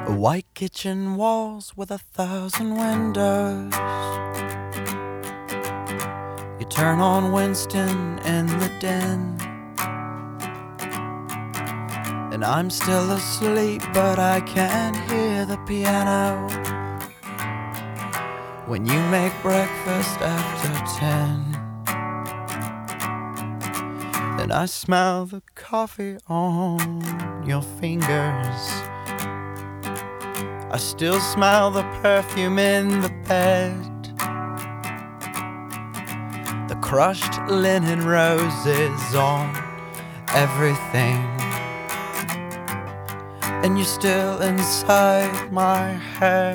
White kitchen walls with 1,000 windows. You turn on Winston in the den, and I'm still asleep, but I can hear the piano when you make breakfast after 10. And I smell the coffee on your fingers. I still smell the perfume in the bed, the crushed linen roses on everything. And you're still inside my head.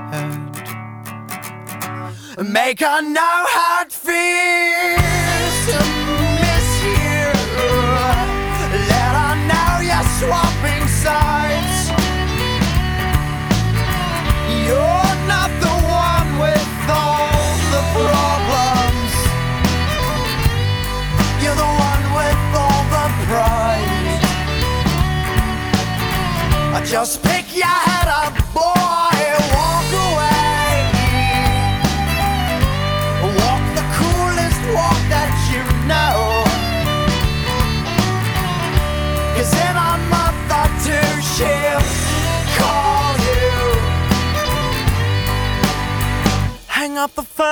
Make her know how it feels to miss you. Let her know you're swapping sides. You're not the one with all the problems. You're the one with all the pride. Just pick your head up, boy, walk away. Walk the coolest walk that you know. 'Cause in a month or two she'll call you. Hang up the phone.